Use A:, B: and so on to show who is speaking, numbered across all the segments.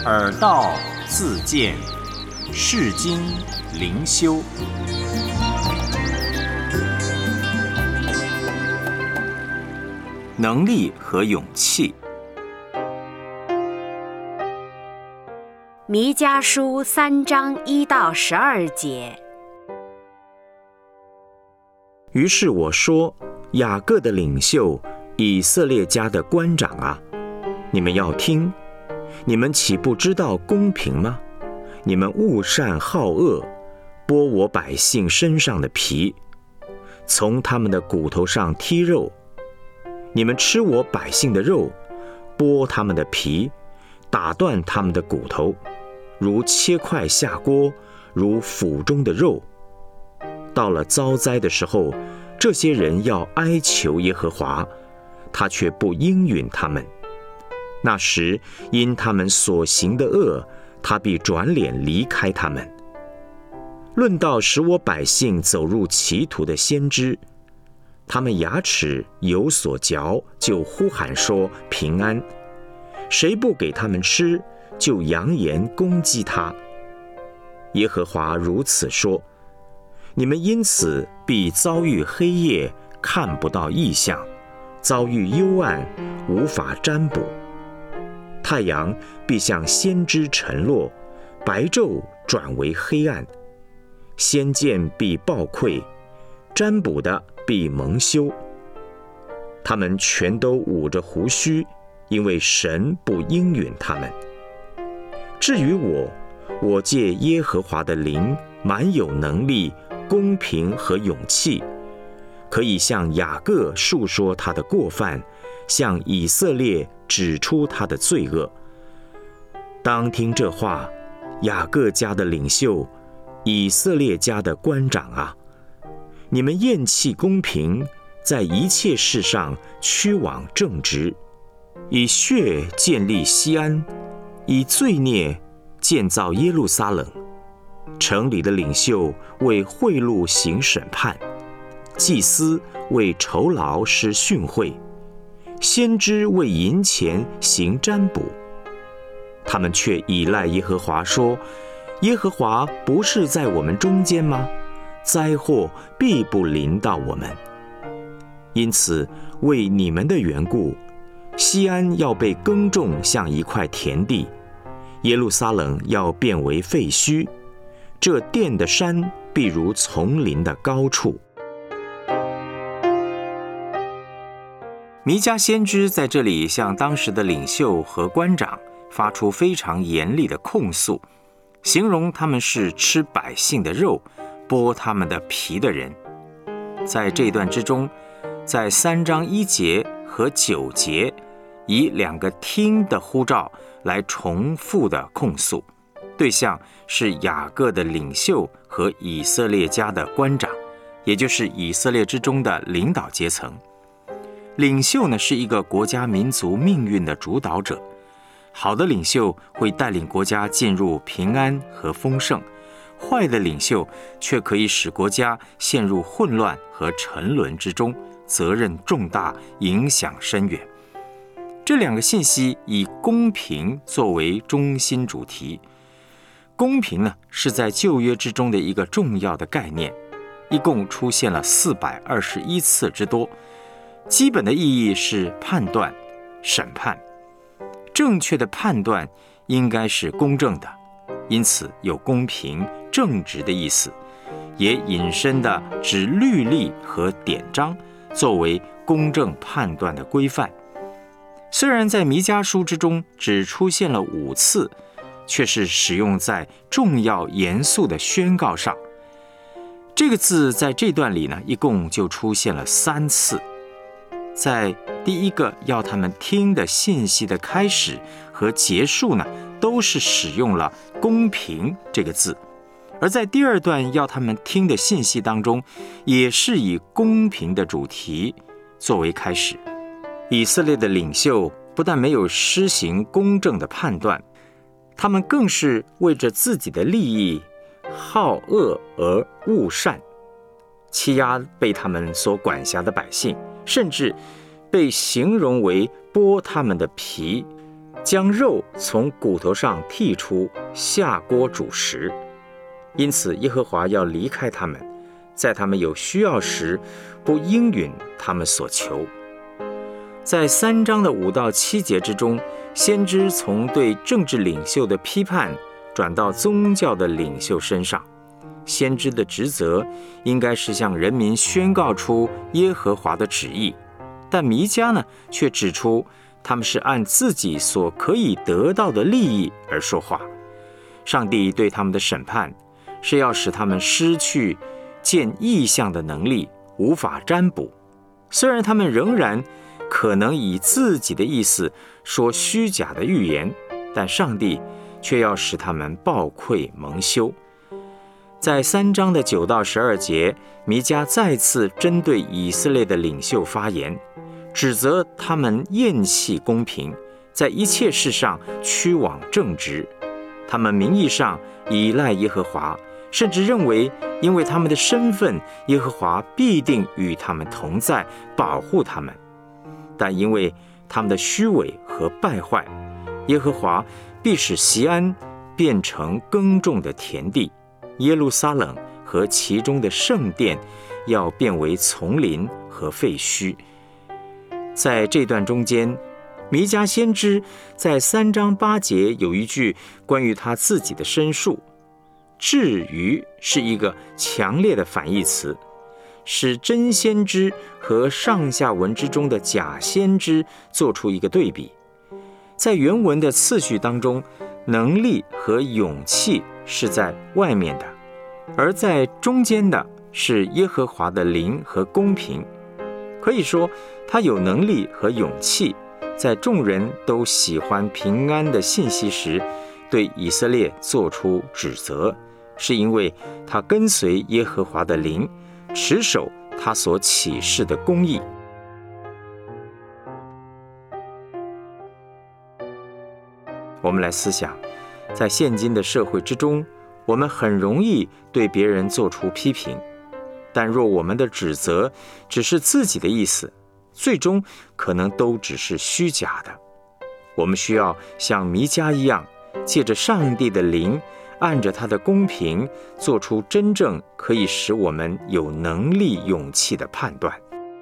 A: 耳道自见，世经灵修。能力和勇气。
B: 弥迦书3章1到12节。
C: 于是我说，雅各的领袖，以色列家的官长啊，你们要听，你们岂不知道公平吗？你们恶善好恶，剥我百姓身上的皮，从他们的骨头上剔肉。你们吃我百姓的肉，剥他们的皮，打断他们的骨头，如切块下锅，如腹中的肉。到了遭灾的时候，这些人要哀求耶和华，他却不应允他们。那时因他们所行的恶，他必转脸离开他们。论到使我百姓走入歧途的先知，他们牙齿有所嚼，就呼喊说平安；谁不给他们吃，就扬言攻击他。耶和华如此说：你们因此必遭遇黑夜，看不到异象；遭遇幽暗，无法占卜。太阳必向先知沉落，白昼转为黑暗。先见必暴溃，占卜的必蒙羞。他们全都捂着胡须，因为神不应允他们。至于我借耶和华的灵，满有能力、公平和勇气，可以向雅各述说他的过犯，向以色列指出他的罪恶。当听这话，雅各家的领袖，以色列家的官长啊，你们厌弃公平，在一切事上屈枉正直，以血建立西安，以罪孽建造耶路撒冷。城里的领袖为贿赂行审判，祭司为酬劳施训诲，先知为银钱行占卜。他们却倚赖耶和华说，耶和华不是在我们中间吗？灾祸必不临到我们。因此为你们的缘故，西安要被耕种像一块田地，耶路撒冷要变为废墟，这殿的山必如丛林的高处。
A: 弥迦先知在这里向当时的领袖和官长发出非常严厉的控诉，形容他们是吃百姓的肉，剥他们的皮的人。在这段之中，在3章1节和9节，以2个听的呼召来重复的控诉，对象是雅各的领袖和以色列家的官长，也就是以色列之中的领导阶层。领袖呢，是一个国家民族命运的主导者。好的领袖会带领国家进入平安和丰盛，坏的领袖却可以使国家陷入混乱和沉沦之中，责任重大，影响深远。这2个信息以公平作为中心主题。公平呢，是在旧约之中的一个重要的概念，一共出现了421次之多。基本的意义是判断、审判。正确的判断应该是公正的，因此有公平、正直的意思，也引申的指律例和典章，作为公正判断的规范。虽然在弥迦书之中只出现了5次，却是使用在重要严肃的宣告上。这个字在这段里呢，一共就出现了3次。在第一个要他们听的信息的开始和结束呢，都是使用了公平这个字，而在第2段要他们听的信息当中，也是以公平的主题作为开始。以色列的领袖不但没有施行公正的判断，他们更是为着自己的利益好恶而恶善，欺压被他们所管辖的百姓，甚至被形容为剥他们的皮， 将肉从骨头上剔出，下锅煮食。因此耶和华要离开他们，在他们有需要时，不应允他们所求。在3章的5到7节之中，先知从对政治领袖的批判转到宗教的领袖身上。先知的职责应该是向人民宣告出耶和华的旨意，但弥迦呢，却指出他们是按自己所可以得到的利益而说话。上帝对他们的审判是要使他们失去见异象的能力，无法占卜。虽然他们仍然可能以自己的意思说虚假的预言，但上帝却要使他们抱愧蒙羞。在3章的9到12节，弥迦再次针对以色列的领袖发言，指责他们厌弃公平，在一切事上屈枉正直。他们名义上依赖耶和华，甚至认为因为他们的身份，耶和华必定与他们同在，保护他们。但因为他们的虚伪和败坏，耶和华必使锡安变成耕种的田地，耶路撒冷和其中的圣殿要变为丛林和废墟。在这段中间，弥迦先知在3章8节有一句关于他自己的申述，至于是一个强烈的反义词，使真先知和上下文之中的假先知做出一个对比。在原文的次序当中，能力和勇气是在外面的，而在中间的是耶和华的灵和公平。可以说，他有能力和勇气，在众人都喜欢平安的信息时，对以色列做出指责，是因为他跟随耶和华的灵，持守他所启示的公义。我们来思想，在现今的社会之中，我们很容易对别人做出批评，但若我们的指责只是自己的意思，最终可能都只是虚假的。我们需要像弥迦一样，借着上帝的灵，按着他的公平，做出真正可以使我们有能力、勇气的判断。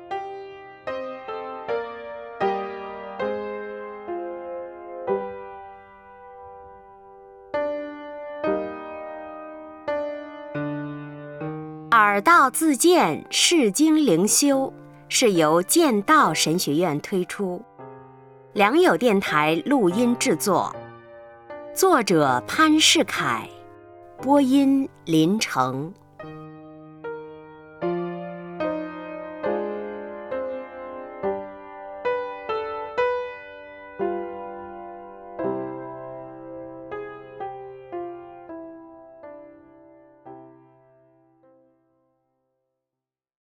B: 耳道自荐释经灵修是由剑道神学院推出，良友电台录音制作，作者潘世凯，播音林成。